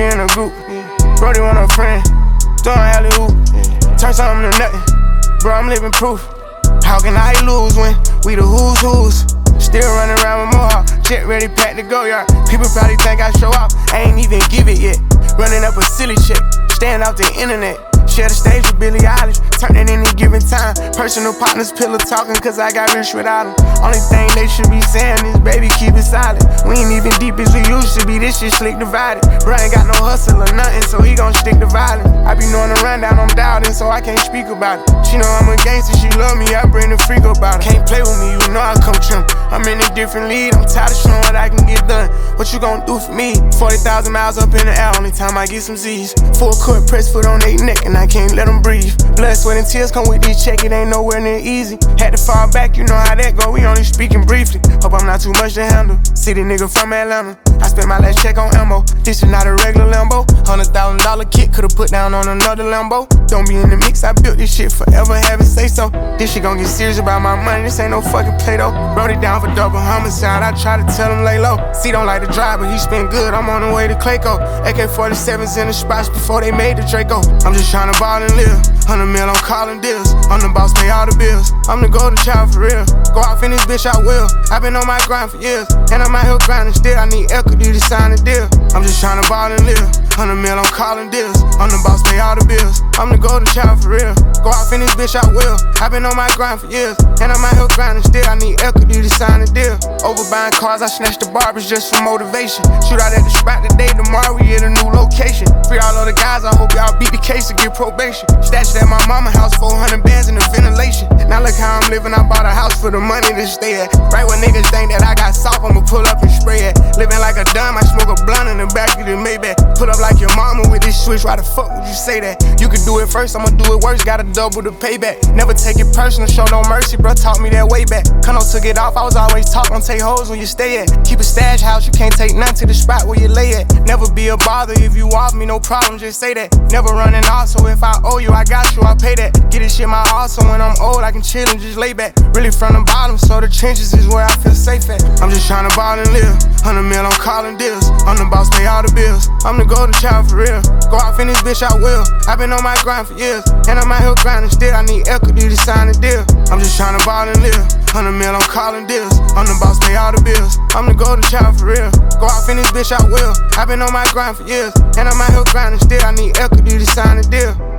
in a group. Brody want a friend, throwing alley-oop. Turn something to nothing, bro, I'm living proof. How can I lose when we the who's? Still running around with Mohawk, jet ready, packed to go, yard. People probably think I show off, I ain't even give it yet. Running up a silly check, staying off the internet. Share the stage with Billie Eilish, turn it any given time. Personal partners, pillow talking, cause I got rich without them. Only thing they should be saying is, baby, keep it silent. We ain't even deep as we used to be, this shit slick divided. Bro ain't got no hustle or nothing, so he gon' stick to violence. I be knowing the rundown, I'm doubting, so I can't speak about it. She know I'm a gangster, she love me, I bring the freak about it. Can't play with me, you know I come trim. I'm in a different league, I'm tired of showing what I can get done. What you gon' do for me? 40,000 miles up in the air, only time I get some Z's. Full court press foot on they neck, and I can't let them breathe. Blood, sweat, and tears come with this check, it ain't nowhere near easy. Had to fall back, you know how that go, we only speaking briefly. Hope I'm not too much to handle. City nigga from Atlanta, I spent my last check on ammo. This is not a regular Lambo. $100,000 kit, could've put down on another Lambo. Don't be in the mix, I built this shit forever, have it say so. This shit gon' get serious about my money, this ain't no fucking Play-Doh. Wrote it down for double homicide, I try to tell him lay low. C don't like to drive, but he spent good, I'm on the way to Clayco. AK-47s in the spots before they made the Draco. I'm just tryna ball and live, 100 mil on calling deals. I'm the boss, pay all the bills, I'm the golden child for real. Go off in this bitch, I will. I've been on my grind for years, and I'm out here grinding still. I need equity to sign a deal. I'm just tryna ball and live, 100 mil on calling deals. I'm the boss, pay all the bills, I'm the golden child for real. Go off in this bitch, I will. I've been on my grind for years, and I'm out here grinding still. I need equity to sign a deal. Overbuying cars, I snatched the barbers just for motivation. Shoot out at the spot today, tomorrow we at a new location. Free all of the guys, I hope y'all beat the case and get probation. Stashed at my mama house, 400 bands in the ventilation. Now look how I'm living, I bought a house for the money to stay at. Right when niggas think that I got soft, I'ma pull up and spray it. Living like a dumb, I smoke a blunt in the back of the Maybach. Pull up like your mama with this switch, why the fuck would you say that? You could do it first, I'ma do it worse, gotta double the payback. Never take it personal, show no mercy, bro, taught me that way back. Kano took it off, I was always taught, don't take hoes where you stay at. Keep a stash house, you can't take none to the spot where you lay at. Never be a bother, if you off me, no problem, just say that. Never running off, so if I owe you, I got you, I pay that. Get this shit my heart, so when I'm old, I can chill and just lay back. Really from the bottom, so the trenches is where I feel safe at. I'm just tryna ball and live, 100 mil on calling deals. I'm the boss, pay all the bills, I'm the golden child for real. Go off in this bitch, I will. I've been on my grind for years, and I'm out here grinding still. I need equity to sign a deal. I'm just tryna ball and live, 100 mil on calling deals. I'm the boss, pay all the bills, I'm the golden child for real. Go off in this bitch, I will. I've been on my grind for years, and I'm out here grinding still. I need equity to sign a deal.